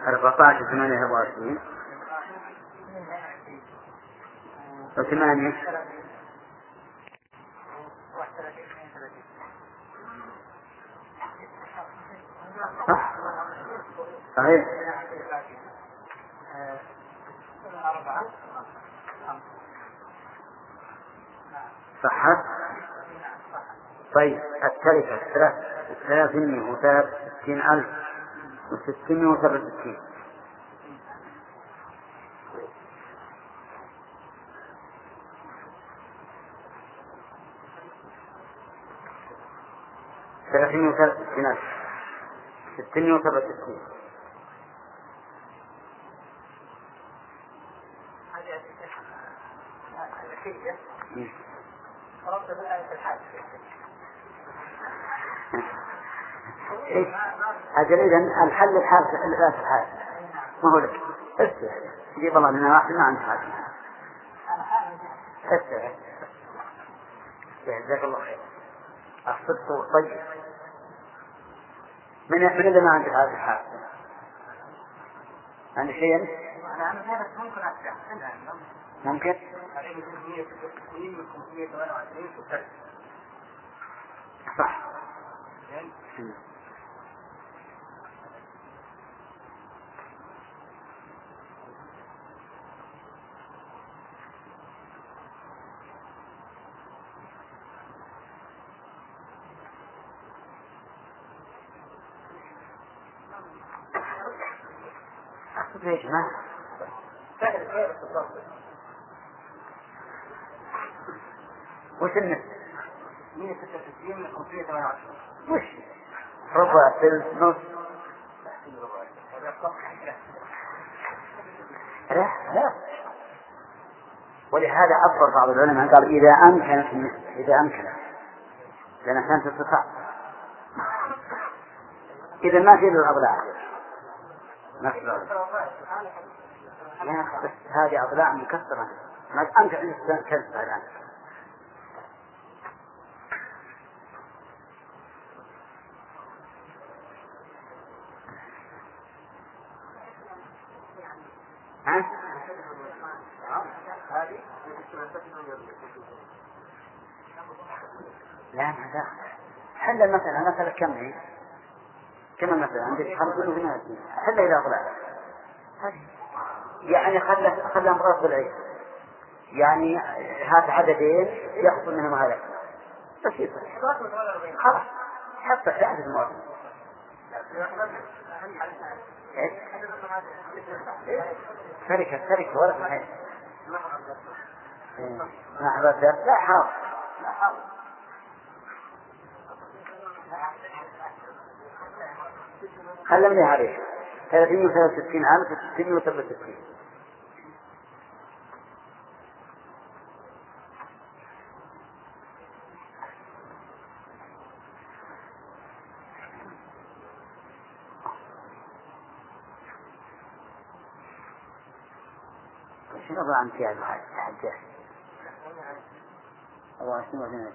14 28 و8 صح صحيح صحت. طيب التركة 363,667. 363,667. أجل إذن الحل الحال لا الحال ما هو لك جيب الله لنا واحد ما عنده حال جزاك الله خير. الصدق طيب من اللي ما عنده هذا الحال عندي شيء ممكن صح. ليش ما وش النسبة 166 من 528 وش ربع ثلث نص لا. ولهذا عبر بعض العلماء قال إذا أمكن لأن كانت تستطاع إذا ما في الأضلاع بس هذه أضلاع مكسرة ما أنت عندك كذب الآن. لا هذا حل مثلا كم مثلا عندك 50 حل إلى أضلاع يعني خلى امرأة بالعيد يعني هذا عددين يحصل منهم هذا بسيطة خلاص حتى عدد المواطن تركة ولا صحيح لا حاضر خلمني عليه 363,667. شنو أضع عن فيها الحجاج الله شنو هنا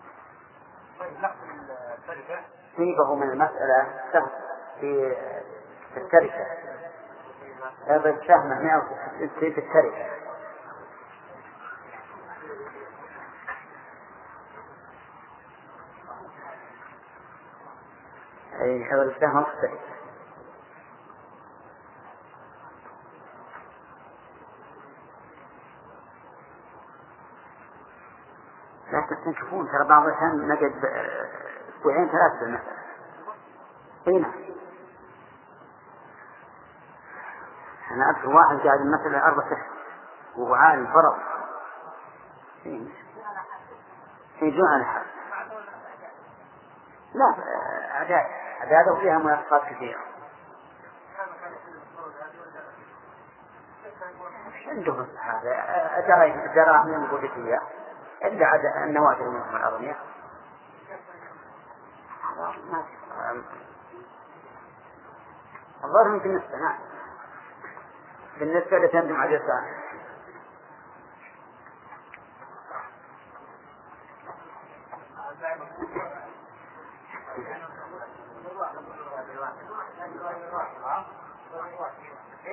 سيبه من المسألة سهل في التركة هذا السهم 160 في التركة أي هذا السهم مختلف لا تستنكفون ترى بعض الأحيان نجد أسبوعين 3 مثلا هنا أنا أذكر واحد قاعد مثلا 4 سنين وهو عالم فرض يجون على الحال لا عداده فيها منافقات كثيرة عندهم هذا جرى من البوذية إلا عدا النوادر منهم الأغنياء الظاهر يمكن نستمع بالنسبة لتندم على الإنسان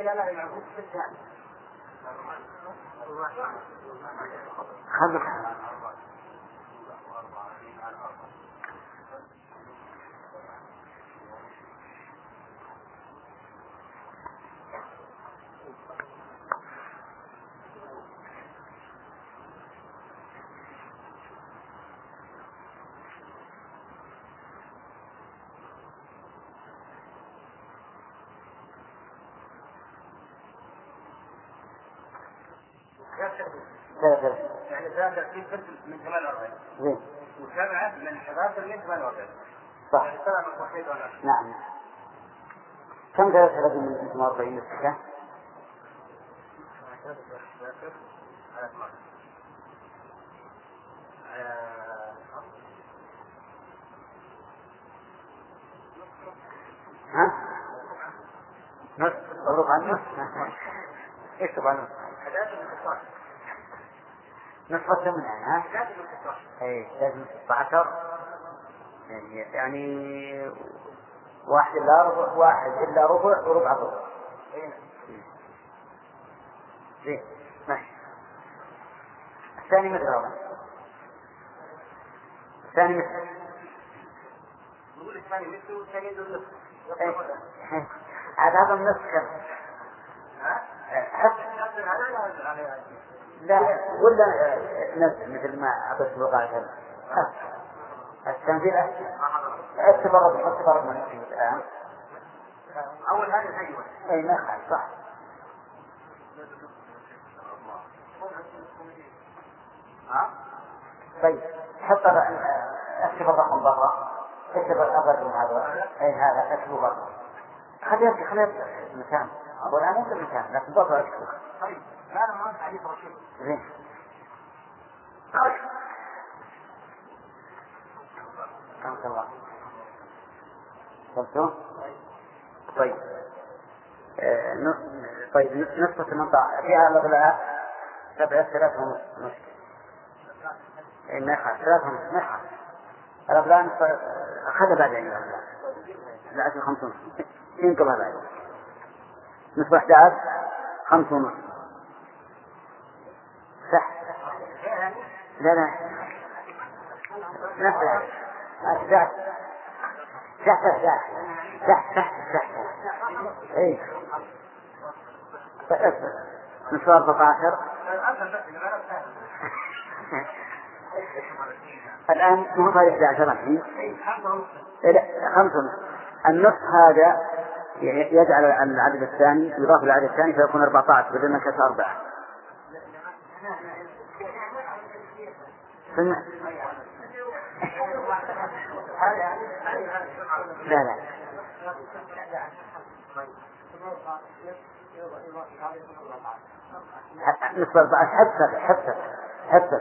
يعني 33 من 48 و7 من 11 من 48 صح. نعم. كم 33 من 48 السكة؟ ها؟ نص ربع النص. ايش ربع النص؟ نصف الثمن ها؟ اي لازم 16 يعني واحد إلا ربع وربع الربع. زين ماشي. الثاني مثل هذا. الثاني مثل. نقول الثاني مثل والثاني يدل نصف. هذا النصف كم؟ لا ولا نفس مثل ما أعطيت الوقاية التنزيل اعتبر من الآن أول هذا الحيوان أي ما صح. طيب حط اكتب الرقم برا، اكتب الأبد من هذا أي هذا اكتبه برا، خليه مكان أقول أنا ممكن مكان لكن برا اكتبه. طيب هذا ما أنت عليه رشيد زين. رحمة الله. شفتوا؟ طيب طيب نصف 18 فيها الأغلاء 7 مشكلة. ما يخاف 3 ما يخاف الأغلاء أخذها بعدين الأغلاء 10 ينقلها بعدين نصف 11 5 صح. لا نفسها تحت اي نصف 14 الآن مو هذا 11 الحين لا 5 النصف هذا يجعل العدد الثاني يضاف العدد الثاني فيكون 14 بدل ما كانت 4. لا نصف 14 حسب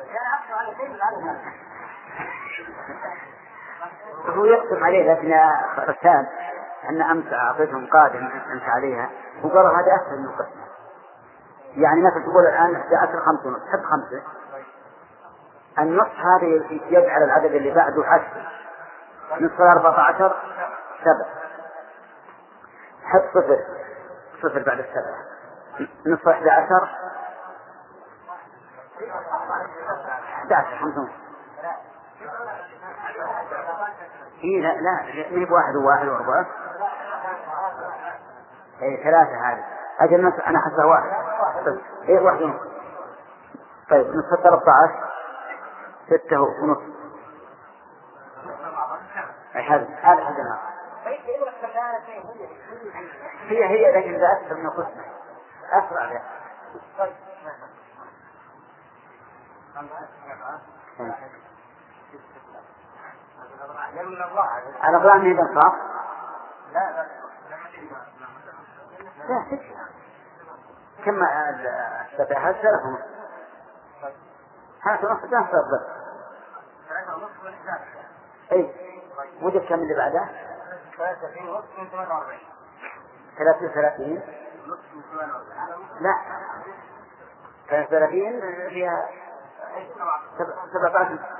هو يقسم عليه لكن رسال أن أمس أعطيتهم قادم أمس عليها وقالوا هذا أسهل من القسمة. يعني مثلا تقول الآن 11 5 ونصف حب 5 النصف هذا يجعل العدد اللي بعده حسب نصف 14 7 حب 0 بعد 7 نصف 11 11 5 إيه لا مي بواحد وواحد وأربعة إيه 3 هذه أجل الناس أنا حسها 1 إيه 1 ونص. طيب نصف 13 6 ونص هذا حدنا هي لكن إذا أكثر من قسمة أسرع له. أنا أقول أنه إذا صار لا كما السبعة 3 ونص هذا نص جانس أفضل. أي وجد كم اللي بعده 33 لا 33 فيها 17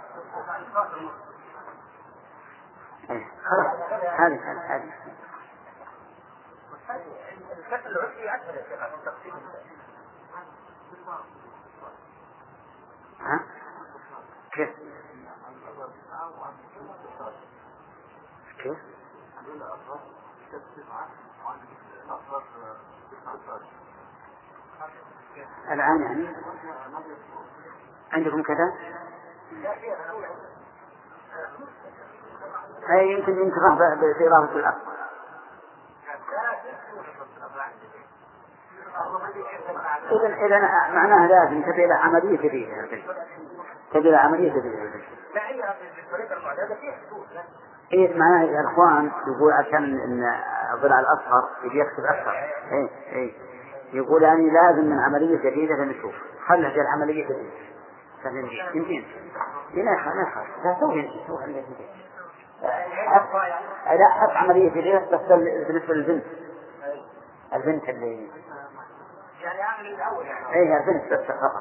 خلاص هذه بس العشري أسهل الثقة من تقسيم. ها؟ كيف؟ كيف؟ الآن يعني عندكم كذا؟ أي يمكن بإضافة الأصل. إذا معناها لازم تبي إلى عملية جديدة. تبي إلى عملية جديدة. إيه معناها يا إخوان يقول عشان إن الضلع الأصغر يبي يكتب أكثر. إيه يقول يعني لازم من عملية جديدة لنشوف. خلها في العملية جديدة. يمكن. لا خلاص. لا سوي عملية جديدة. لا حط عملية جديدة بس بالنسبة للبنت. البنت اللي يعني أعمل الأول يعني. إيه البنت بس فقط.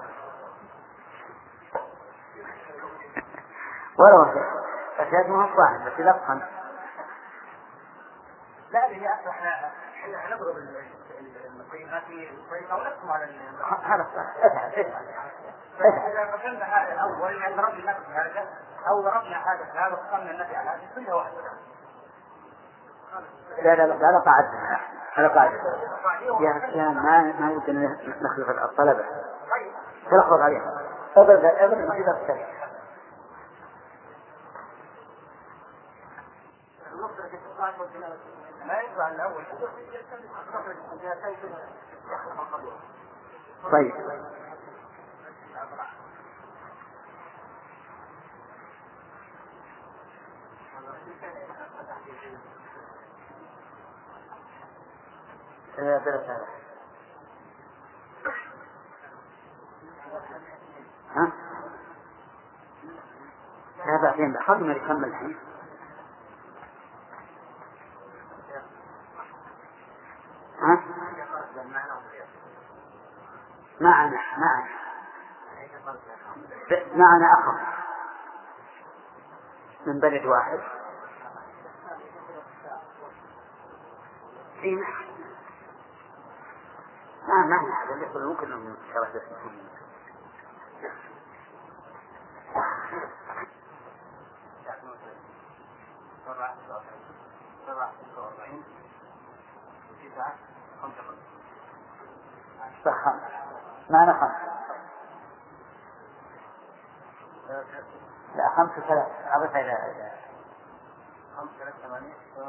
ولو أشياء ما هو واحد بس يلقن. لا هي احنا نضرب المقيمات في الطريقه ونقسم على هذا اذا قسمنا هذا الاول يعني ضربنا النفس هذا او ضربنا هذا وقسمنا النفس على هذا كلها واحده. لا قاعدة هذا قاعدة يا أخي ما يمكن نخلف الطلبة تلخبط عليها أبدا ما يقدر ما يطلع الأول. طيب ها؟ لا بعدين خلنا نكمل الحين. ها؟ معنا أخر من بلد واحد. في ما هذا اللي يقول ممكن أن شرح اسمه. صح معنا 5. لا 5 3 عبث إلى 5 3 8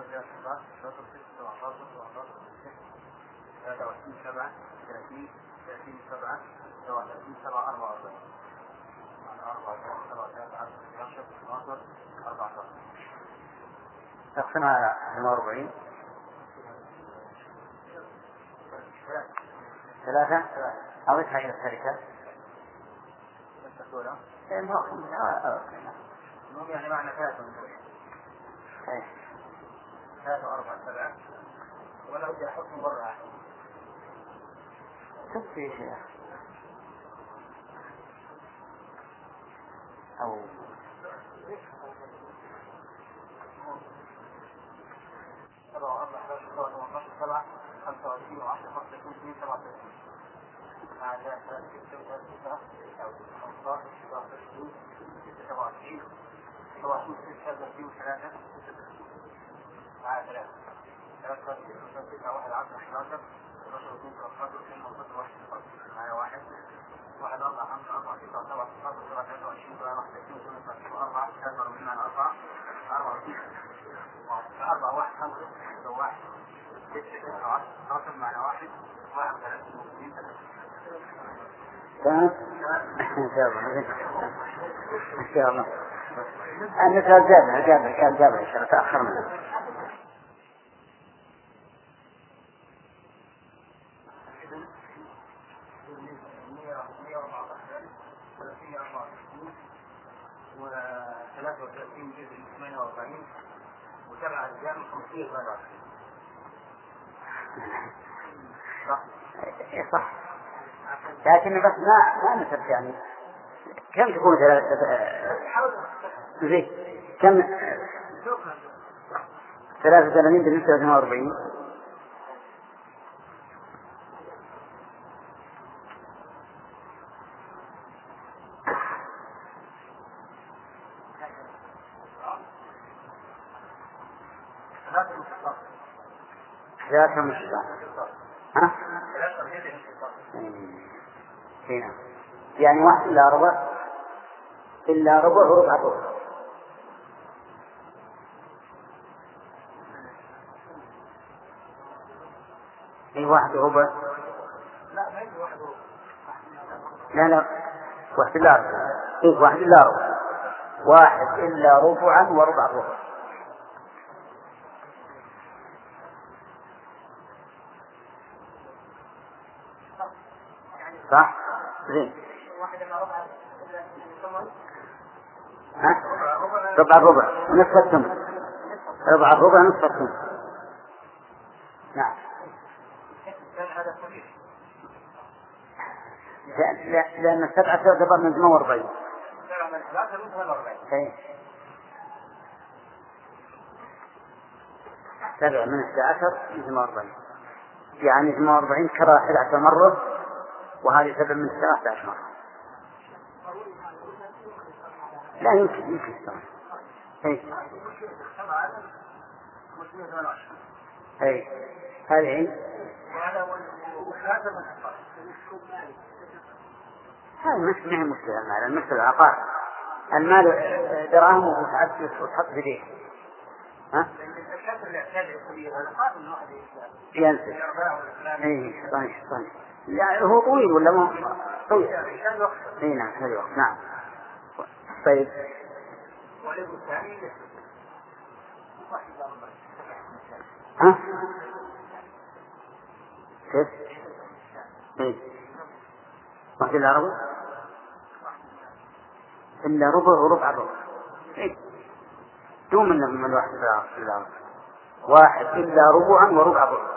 23 7 30 30 7 37 7 44 تقسمها على 42 3 عبثها إلى الشركة. المهم يعني معنى 3 و4 7 ولا بدي أحطهم برا تكفي شيء أو 7 4 11 18 7 25 و10 25 37 مع 3 6 9 أو 15 27 27 27 36 3 مع 3 3 9 1 10 11 12 13 مع 1 1 4 5 4 6 7 8 23 24 4 43 مع 4 4 1 5 1 6 10 12 مع 1 31 تمام. إن شاء الله إن شاء الله النساء جابها إن شاء الله تأخرنا. و33 جزء 48 و7 أجزاء من 50 غرض. صح لكن بس ما نسب يعني كم تكون 3 كم 83 بالنسبة ل 48 ثلاثة مشتاق. ها؟ هنا يعني واحد إلا ربع وربع ربع. في واحد ربع. لا واحد إلا ربع. إيه واحد إلا ربع. واحد إلا ربعا وربع ربع. صح؟ زين. ها؟ ربع نصف الثمن. ربع نصف الثمن. نعم. لأن السبعة تعتبر من 48. سبعة من 11 من 48. يعني 48 كرة 11 مرة، وهذه 7 من 13 مرة. لا يمكن هذه مش مشكلة. المال العقار، المال دراهم وتحط في ذيك. ها؟ ينسى. طيب. يعني هو طويل ولا ما طويل؟ نعم هذا وقت. نعم. طيب. ها؟ كيف؟ واحد إلا ربع. إلا ربع وربع ربع. دوم من الواحد إلا ربع. واحد إلا ربعا وربع ربع.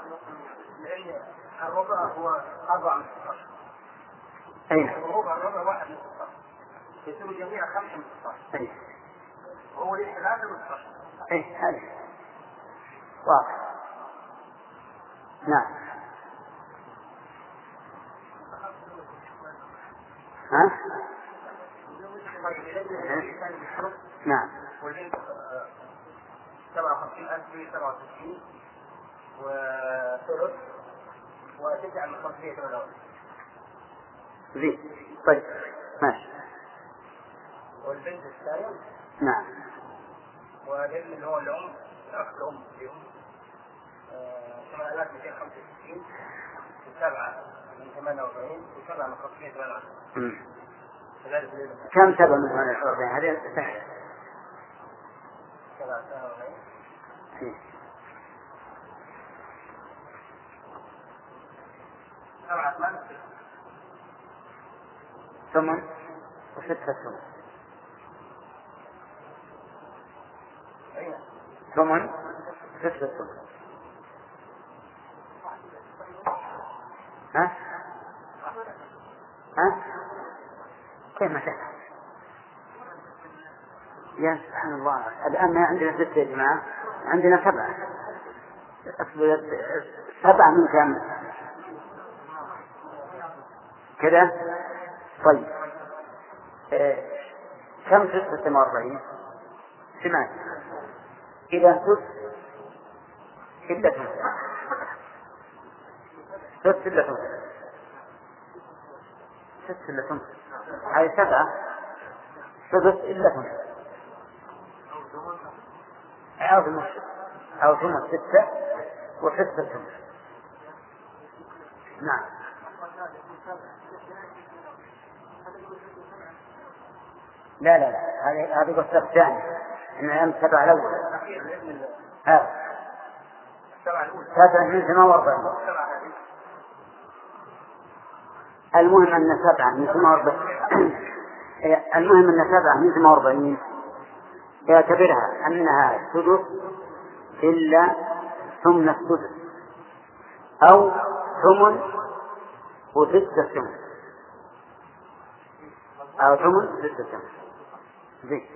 الربع هو 4 من 16. أين؟ الربع واحد من 16. يسوي جميع 5 من 16. وهو ليس 3 من 16. هذا واضح. نعم. ها؟ نعم. 57,067 وثلث وتسعة من 500 دولار. زين. طيب ماشي. والبنت الثاني. نعم. والابن اللي هو الأم أخت أم اليوم 8,265 و7 من 48 و7 من 500 دولار. كم 7 من 48؟ هذه سهلة. 47. ثمن وستة ثمن ستة ثمن. ها؟ كيف ما تفعل؟ يا سبحان الله. الآن ما عندنا 6 يا جماعة، عندنا 7. 7 من كم كذا؟ طيب كم 46؟ 8. إذا 6 إلا 5. 6 إلا 5. 6 إلا 5. هذه 7. 6 إلا 5. أو ثم 6 و6 ثم. نعم. لا هذه قصة الثانية. إنها 7 الأول. 7 من 48. المهم أن 7 من 48. المهم أن 7 من 48 يعتبرها أنها سدس إلا ثمن السدس، أو ثمن وستة ثمن، أو ثمن 6 ثمن. زين.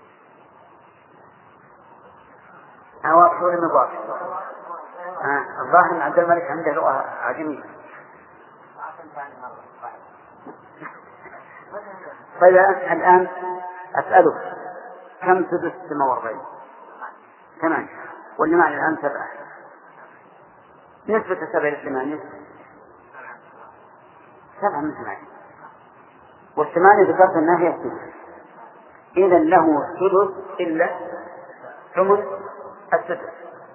واضح ولا مو واضح؟ الظاهر عبد الملك عنده لغة عجمية. طيب الآن أسألك كم سدس 48؟ 8. والجماعة الآن 7. نسبة 7 إلى 8 7 من 8، والثمانية ذكرت أنها هي السدس. إذا له السدس إلا ثمن السدس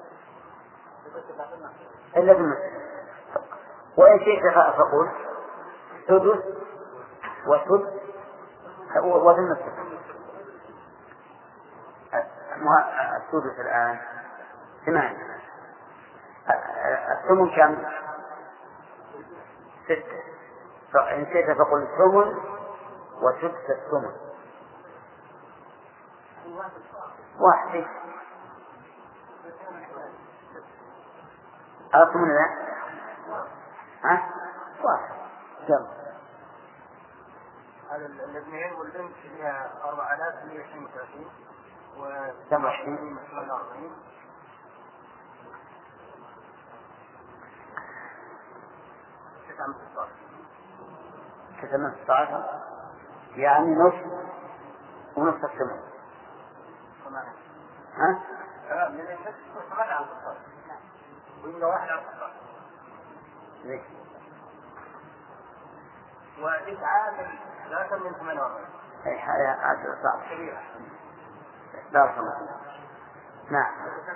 إلا بالنصف. وإن شئت فأقول سدس وسدس وبالنصف. السدس الآن 8، الثمن كم؟ 6. فإن شئت فقل ثمن وسدس الثمن 1. الثمن لا 1. يلا هذا الاثنين والبنت فيها 4132 و 27 16 يعني نصف ونصف الثمن. ها؟ من النصف 8 على 16 ويبقى 1 على 16 ليش؟ وتسعة لا أكثر من 48. أي هذا صعب كبيرة. لا صعب. نعم.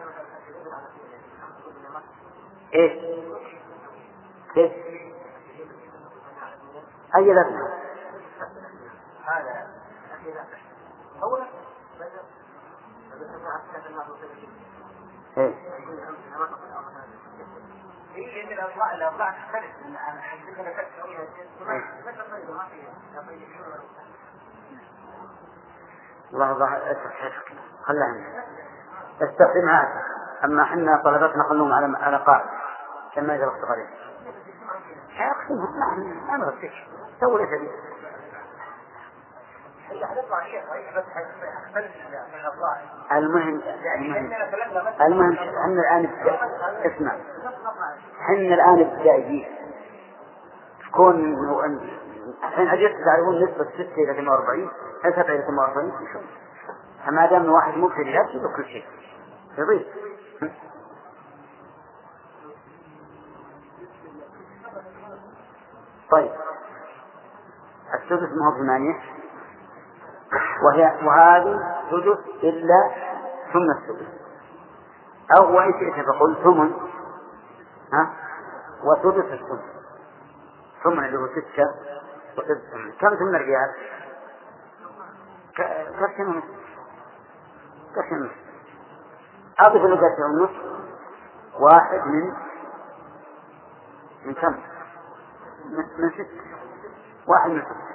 إيه؟ كيف؟ أي لبنة؟ هذا أولا إيه؟ هي إن الأوضاع تختلف عن عندنا تسويها الله ظهر خلها عندك استخدمها. أما حنا طلبتنا خلوهم على قاعدة كما إذا وقت قريب أقسمها ما نغسك سوي ليس بي المهم حنا الآن اسمع حنا الآن ابتدائيين تكون الحين أجلس تعرفون نسبة 6 إلى 48 7 إلى 48 فما دام واحد مبتدئ لا تجيب كل شيء يضيف. طيب السدس ما هو 8 وهذه سدس إلا ثمن السدس أو وإن شئت فقل ثمن وسدس الثمن. ثمن اللي هو 6 وسدس ثمن. كم ثمن الريال؟ كرشين ونصف. أضف له كرشين ونصف 1 من كم؟ من 6. 1 من 6.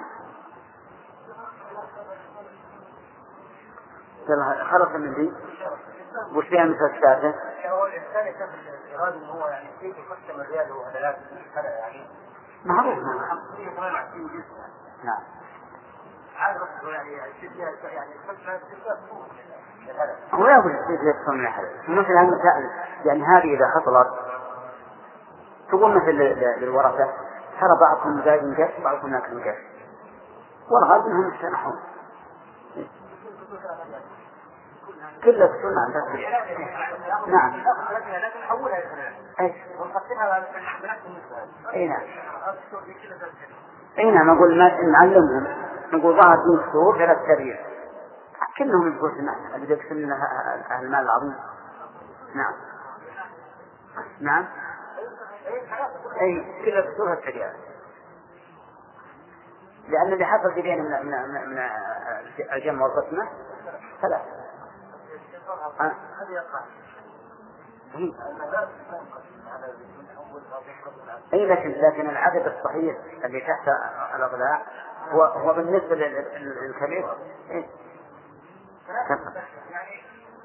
خلص من دي وش فيها مثل الثالثة؟ هو الإنسان يكتب الإرادة إنه هو يعني كيف يقسم الريال هو هذا يعني معروف. نعم. عارف يعني هو لا يقول يكثر من أحد. مثل المسائل يعني هذه إذا حصلت تقول مثل للورثة ترى بعضكم زايد من كاش بعضكم ناكل من كاش والغالب أنهم يستنحون كل السنة عندها. نعم. أي نعم. أقول ما نعلمهم نقول ظهرت من الشهور 3 أسابيع كلهم يقول سمعنا اللي يقسم لنا المال العظيم. نعم. نعم. أي كل الشهور السابيع لأن اللي حصل بين من الجمع والقسمة 3. أي لكن العدد الصحيح اللي تحت الأضلاع هو بالنسبة للكبير إيه؟ يعني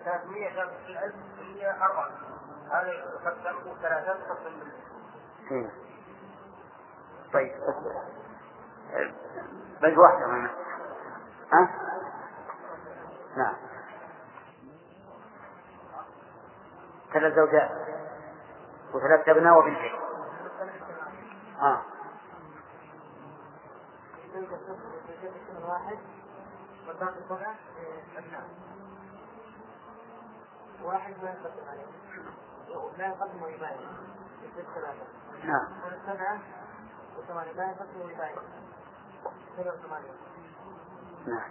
300,000 هذا قسم 3 قسم. طيب بل واحدة هنا. نعم. 3 زوجات و3 أبناء وبنتين. واحد ما يقدم عليه لا يقدم ويبايع يصير ثلاثة. نعم. والسبعة وثمانية لا يقدم ويبايع يصير ثمانية. نعم.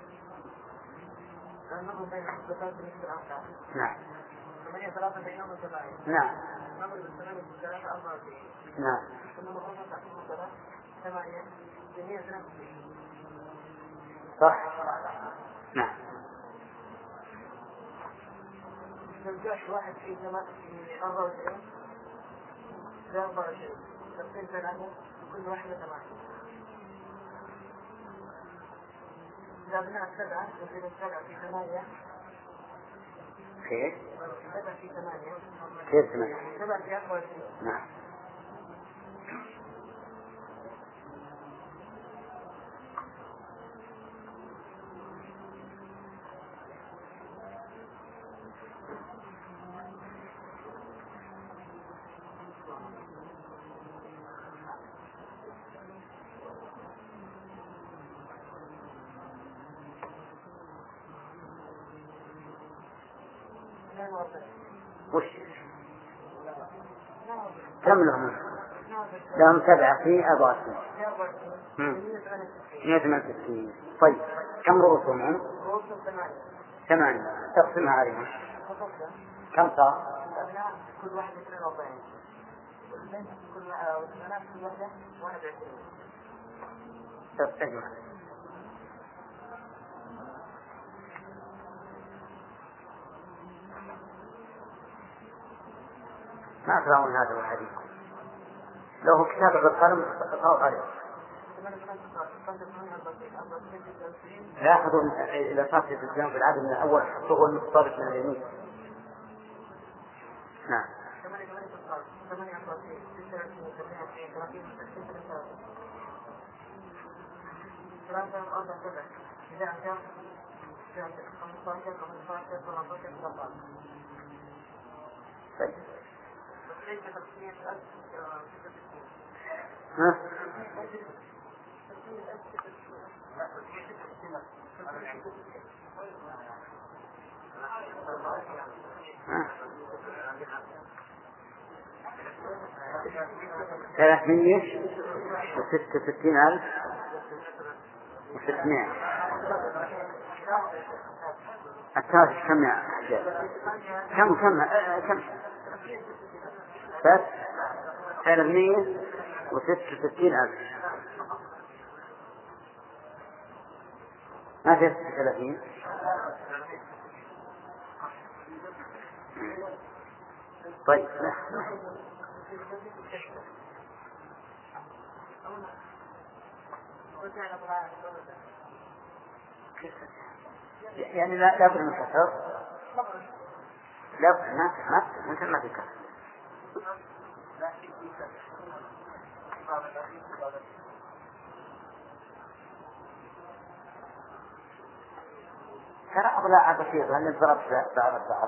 النظر بين الثلاثة بالنسبة للأربعة. نعم. ثمانية ثلاثة بينهم وسبعين. نعم. النظر بالثمانية بالثلاثة 44. نعم. ثم نقص تعطيه ثلاثة ثمانية جميع 93. صح. نعم. لو جاء واحد في 24 لا 24 تقسيم ثلاثة كل واحدة 8. إذا أبناء 7 يصير 7 في 8 خير. 7 في 8 خير 8. 7 في 24. نعم. وش كم لهم؟ لهم 7 في 24. 168. طيب كم رؤوسهم هم؟ رؤوسهم 8. تقسمها عليهم كم صار؟ كل واحد 42. كل واحدة 21. تجمع. ما أكرهون هذا الحديث. لو هو كتاب بالقلم صار عليه. لاحظوا إذا صار في الجانب العدد من الأول هو المختلف من اليمين. نعم. طيب. ها؟ ثلاثمية 66,000 و600. الثالث كم يا حجاج؟ كم بس 366,000 ما في 36. طيب يعني لا بد من كثر. لا ما في كثر. ترى أضلاع بسيطة اللي ضربت بعض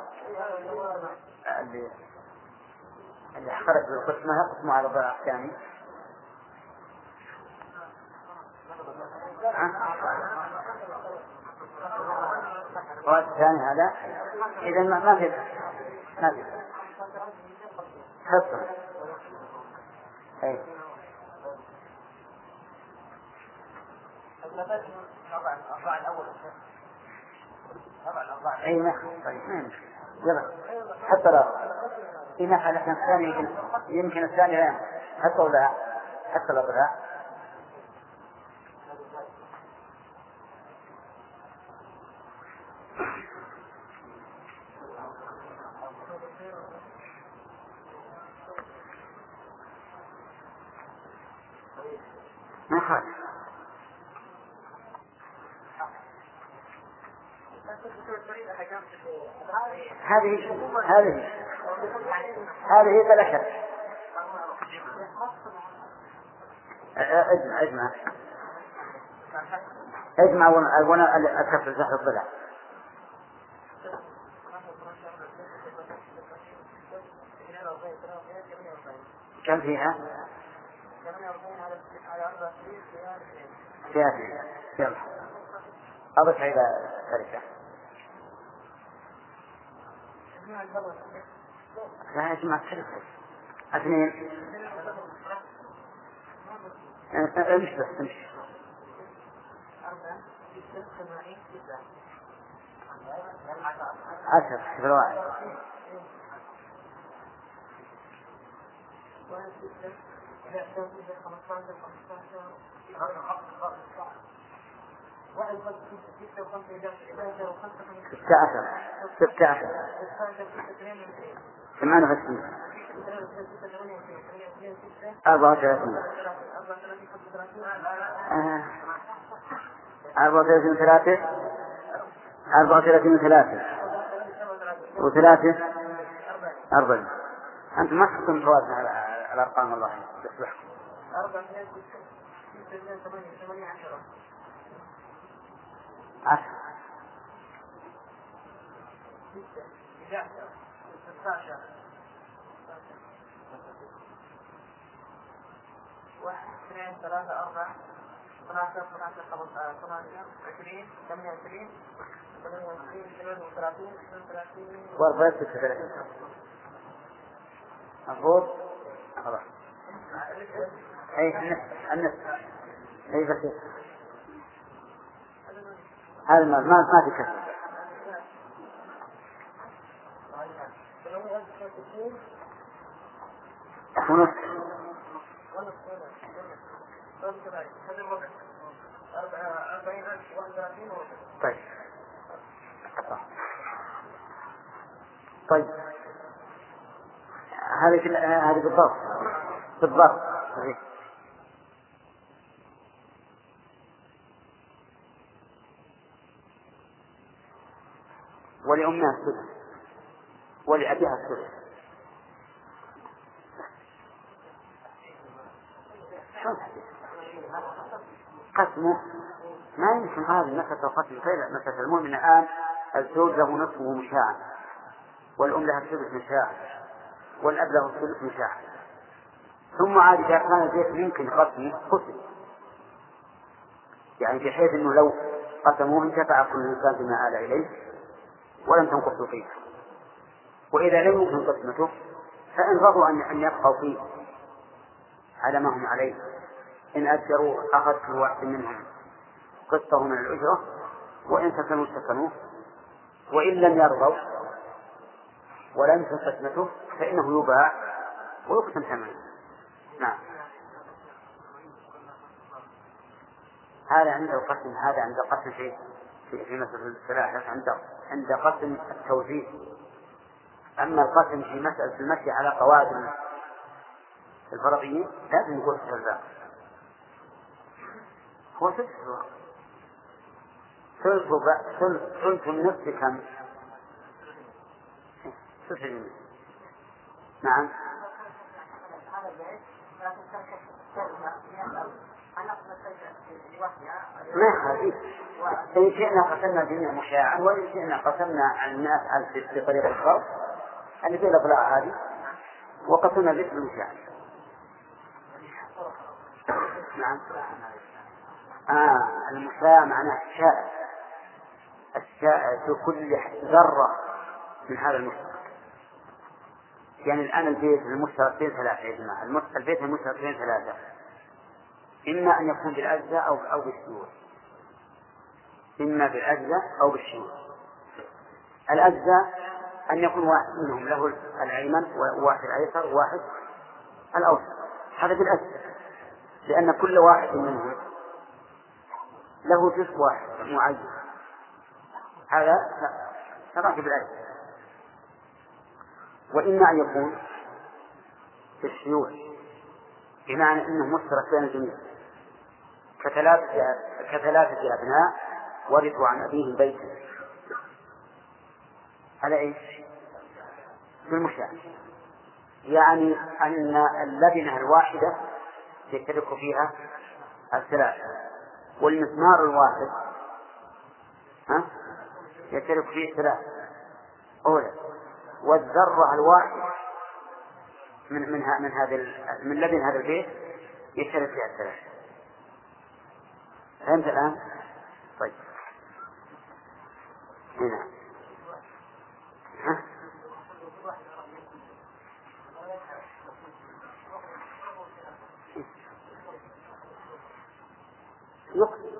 اللي خرج بالقسمة يقسموا على ضلع ثاني. الضلع الثاني هذا إذا ما في حصر. أي أي ما طيب يلا حتى لا في محل الثاني يمكن الثاني لا حتى ولا حتى لا ضلع. ما خالف. هذه ثلاثة. اجمع وانا اكفر زحف الضلع. كم فيها؟ يلا أضف إلى ذلك. لا يجمع ثلاثة اثنين. امشي بس امشي. 10 في الواحد. ستة عشر 38 34 3 34 3 و3 40. أنت ما تحكم توازن على الأرقام والله تصلح. 10 1 2 3 4 12 15 15 20 28 38 و34 مفروض خلاص. أي النصف أي بسيط. هذا ما في كسر. ونص. طيب طيب هذه بالضبط. ولأمها السدس ولأبيها السدس. قسمه ما يمكن هذه مسألة القسم غير مسألة. المؤمن الآن الزوج له نصفه مشاعا والأم لها السدس مشاعا والأب له السدس مشاعا. ثم عاد إذا كان البيت يمكن قسمه قسم، يعني بحيث أنه لو قسموه انتفع كل إنسان بما آل إليه ولم تنقص فيه. وإذا لم يمكن قسمته فإن رضوا أن يبقوا فيه على ما هم عليه، إن أجروا أخذ كل واحد منهم قسطه من الأجرة، وإن سكنوه، وإن لم يرضوا ولم يمكن قسمته فإنه يباع ويقسم ثمنه. نعم. هذا عند القسم، هذا عند قسم في مسألة الثلاثة عند قسم التوزيع. أما القسم في مسألة المشي على قواعد الفرضيين لازم نقول في الباب هو ثلث النصف كم؟ نعم. ما يخالف. إن شئنا قسمنا جميع مشاعا وإن شئنا قسمنا عن الناس بطريقة الفرض اللي في الأضلاع هذه وقسمنا باسم المشاعر. نعم. المشاع معناه الشائع في كل ذرة من هذا المشترك. يعني الآن البيت المشترك بين ثلاثة يا جماعة. البيت المشترك بين ثلاثة إما أن يكون بالأجزاء أو بالشيوع. إما بالأجزاء أو بالشيوع. الأجزاء أن يكون واحد منهم له الأيمن وواحد الأيسر وواحد الأوسط. هذا بالأجزاء، لأن كل واحد منهم له جزء واحد معين. هذا تراكب الأجزاء. وإما أن يكون في الشيوع بمعنى أنه مشترك بين الجميع كثلاثة أبناء ورثوا عن أبيهم بيتا. هذا إيش؟ بالمشاع، يعني أن اللبنة الواحدة يشترك فيها الثلاثة، والمسمار الواحد يشترك فيه الثلاثة أولا، والذرة الواحد من لبن هذا البيت يشترك فيها الثلاثة. فهمت الآن؟ طيب هنا يقسم.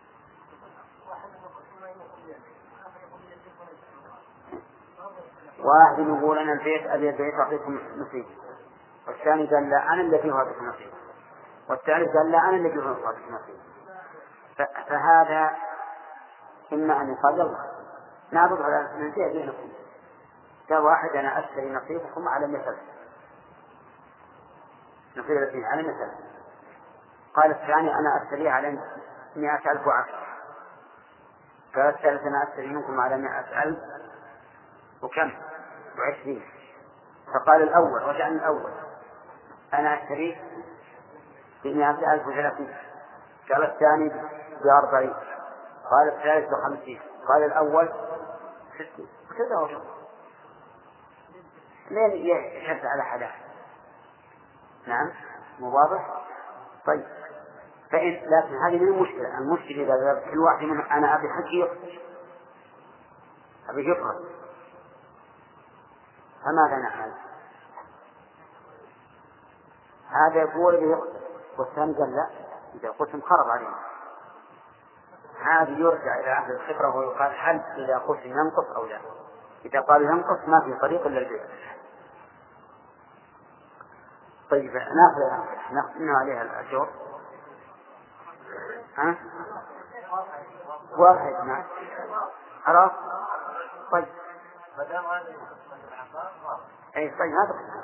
واحد يقول أنا البيت أبي البيت أعطيكم نصيب، والثاني قال لا أنا الذي أعطيكم نصيب، والثالث قال لا أنا الذي أعطيكم نصيب. فهذا إما أن يقال يلا نعرض على ننتهي بينكم. قال واحد أنا أشتري نصيبكم على مثل نصيب الاثنين على مثل. قال الثاني أنا أشتري على 100,000 وعشرة. قال الثالث أنا أشتري منكم على 100,000 وكم 20. فقال الأول رجع الأول أنا أشتري ب100,000 و30. قال الثاني ب40. قال الثالث ب50. قال الأول 60. كذا وجه لين يشد على حدا. نعم مواضح. طيب لكن هذه من المشكلة. المشكلة إذا كل واحد منهم أنا أبي حقي أبي يفرد، فماذا نعمل؟ هذا يقول بيقتل والثاني قال لا إذا قسم خرب عليه. هذا يرجع إلى أهل الخبرة ويقال هل إذا قسم ينقص أو لا. إذا قال ينقص ما في طريق إلا البيع. طيب نأخذ عليها الأجور. ها؟ واحد نعم خلاص. طيب أي طيب هذا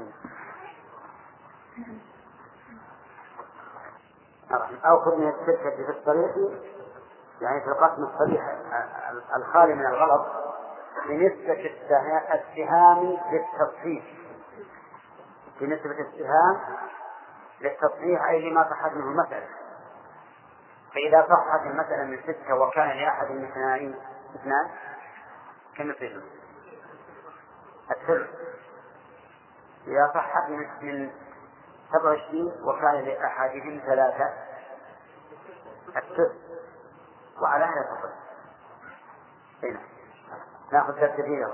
أو خذ من الشركة في الصريح، يعني في القسم الصريح الخالي من الغلط بنسبة السهام للتصحيح، بنسبة السهام للتصحيح أي لما صحت منه المسألة. فإذا صحت المسألة من 6 وكان لأحد من اثنان كم يصير الثلث. إذا صحت من 27 وكان لأحدهم 3 الثلث. وعلى هذا تقول هنا نأخذ ترتيبه.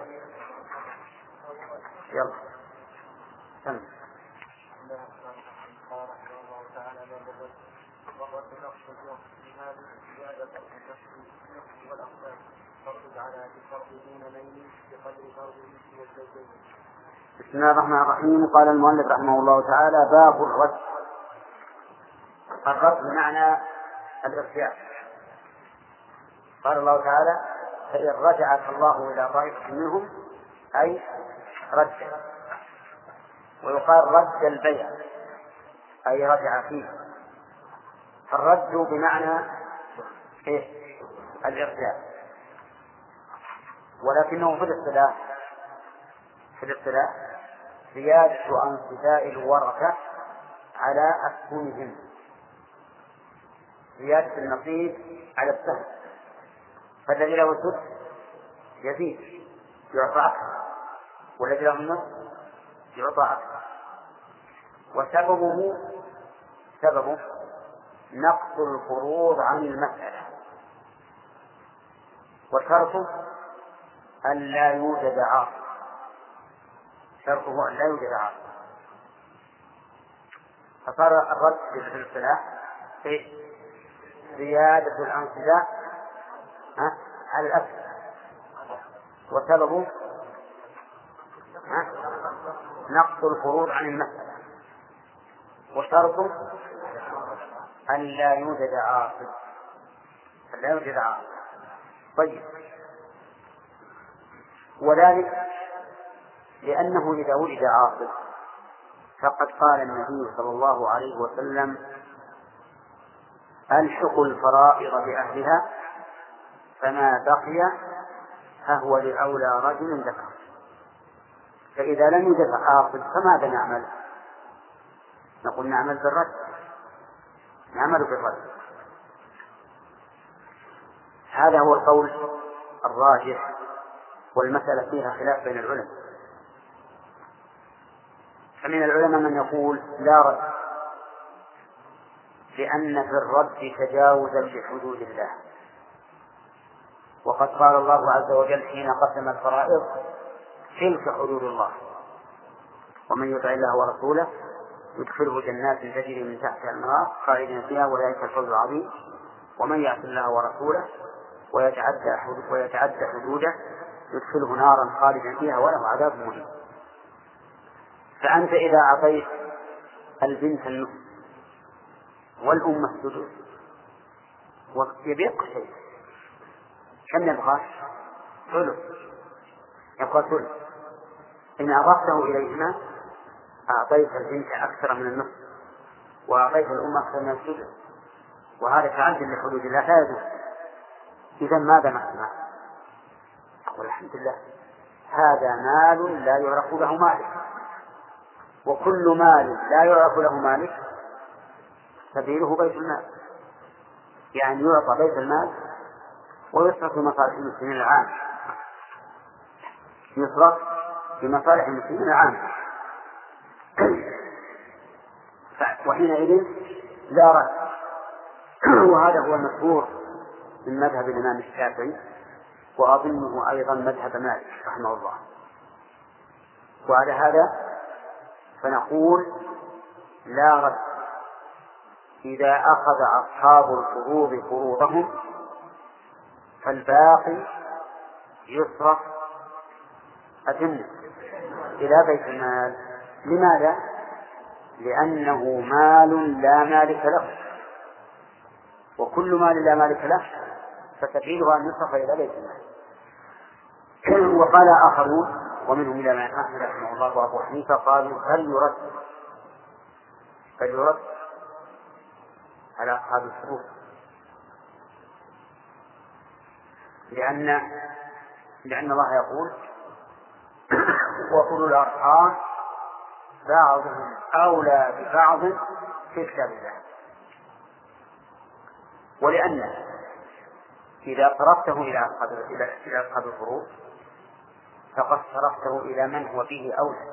يلا سمع. وقد تنقص في هذه الزيادة النفس والأقسام فرد على الفرد دون ميل بقدر فرده والزوجين. بسم الله الرحمن الرحيم. قال المؤلف رحمه الله تعالى باب الرد. الرد بمعنى الارجاع. قال الله تعالى فإن رجعك الله إلى طائفة منهم أي رد. ويقال رد البيع أي رجع فيه. فالرد بمعنى الإرجاع، ولكنه في الاصطلاح زيادة أنصداء الورثة على أسهمهم، زيادة النصيب على السهم. فالذي له الثلث يزيد يعطى أكثر، والذي له النصف يعطى أكثر. وسببه نقص الفروض عن المسألة، وشرطه أن لا يوجد عاص. شرطه أن لا يوجد عاص. فصار الرد في الاصطلاح زيادة الأنصداء على الأسفل، وسببه نقص الفروض عن المسألة، وشرطه أن لا يوجد عاصب. طيب وذلك لأنه إذا وجد عاصب فقد قال النبي صلى الله عليه وسلم ألحقوا الفرائض بأهلها فما بقي فهو لأولى رجل ذكر. فإذا لم يوجد عاصب فماذا نعمل؟ نقول نعمل بالرد. هذا هو القول الراجح، والمسألة فيها خلاف بين العلماء. فمن العلماء من يقول لا رد، لأن في الرد تجاوزا لحدود الله. وقد قال الله عز وجل حين قسم الفرائض تلك حدود الله ومن يطع الله ورسوله يدخله جنات تجري من تحتها الأنهار خالدين فيها وذلك الفوز العظيم. ومن يعص الله ورسوله ويتعدى حدوده يدخله نارا خالدا فيها وله عذاب مهين. فأنت إذا أعطيت البنت النصف والأم السدس ويبقى شيء، كم يبقى؟ ثلث، يبقى ثلث. إن أضفته إليهما أعطيت البنت أكثر من النصف وأعطيت الأم أكثر من السدس، وهذا تعدي لحدود الله لا يجوز. إذا ماذا نصنع؟ أقول الحمد لله هذا مال لا يعرف له مالك، وكل مال لا يعرف له مالك سبيله بيت المال، يعني يعطى بيت المال ويصرف في مصالح المسلمين العام، يصرف في مصالح المسلمين العام. وحينئذ لا رد. وهذا هو المشهور من مذهب الإمام الشافعي، وأظنه أيضا مذهب مالك رحمه الله. وعلى هذا فنقول لا رد إذا أخذ أصحاب الفروض فروضهم، فالباقي يصرف أتم إلى بيت المال. لماذا؟ لأنه مال لا مالك له، وكل مال لا مالك له فسبيله أن يصرف إلى بيت المال. وقال آخرون ومنهم إلى ما أحمد رحمه الله وأبو حنيفة قالوا هل يرد على أصحاب الفروض، لأن الله يقول وأولو الأرحام بعضهم أولى ببعض في كتاب الله. ولأن إذا صرفته إلى أصحاب الفروض فقد صرفته إلى من هو فيه أولى،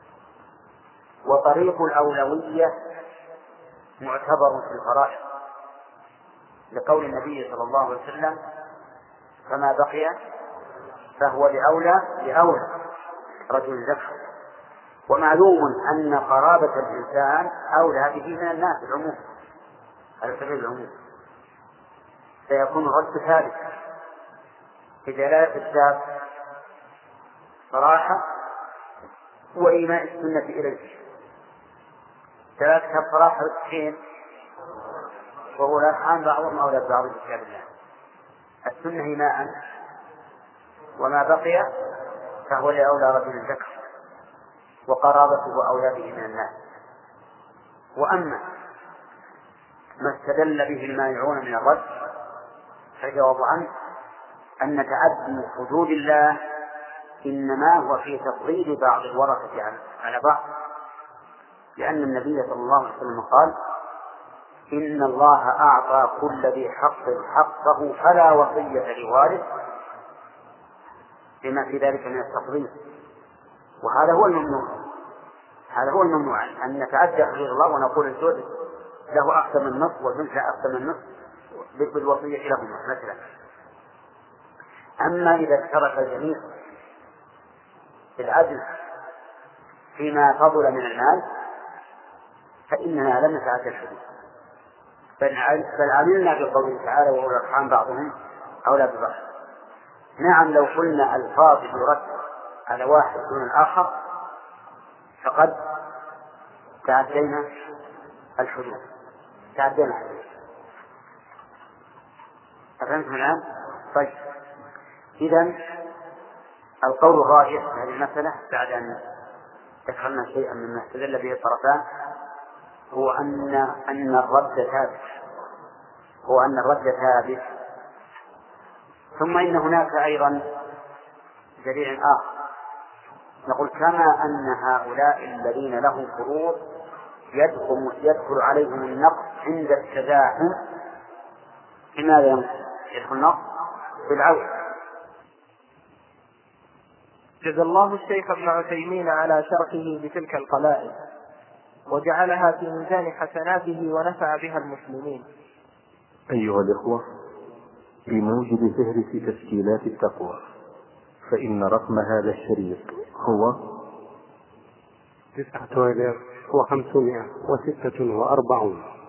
وطريق الأولوية معتبر في الفرائض، لقول النبي صلى الله عليه وسلم فما بقي فهو لأولى رجل ذكر. ومعلوم أن قرابة الإنسان أولى به من الناس العموم على سبيل العموم، فيكون الرد ثابت بدلالة الباب صراحة وإيماء السنة إليه. ثلاثة صراحة حين وهو الأرحام بعضهم أولى ببعض في كتاب الله، السنة إيماء، وما بقي فهو لأولى رجل ذكر وقرابته أولى به من الناس. وأما ما استدل به المانعون من الرد فالجواب عنه أن تعدي حدود الله إنما هو في تفضيل بعض الورثة على بعض، لأن النبي صلى الله عليه وسلم قال إن الله أعطى كل ذي حق حقه فلا وصية لوارث، بما في ذلك من التفضيل. وهذا هو الممنوع، أن نتعدى حدود الله ونقول الزوج له أكثر من نصف والبنت له أكثر من نصف بالوصية لهما مثلا. أما إذا اشترك الجميع في العدل فيما فضل من المال فإننا لم نتعدى الحدود، بل عملنا بقوله تعالى وأولو الأرحام بعضهم أولى ببعض. نعم لو قلنا الفاضل يرد على واحد دون الآخر فقد تعدينا الحدود. أفهمتم الآن؟ طيب، إذن القول الراجح في هذه المسألة بعد أن ذكرنا شيئا مما استدل به الطرفان هو أن الرد ثابت. ثم إن هناك أيضا دليل آخر، نقول كما أن هؤلاء الذين لهم فروض يدخل عليهم النقص عند التزاحم، لماذا يدخل النقص؟ بالعود. جزى الله الشيخ ابن عثيمين على شرحه بتلك القلائد وجعلها في ميزان حسناته ونفع بها المسلمين. أيها الإخوة، بموجب فهرس تسجيلات التقوى فإن رقم هذا الشريط هو 9,546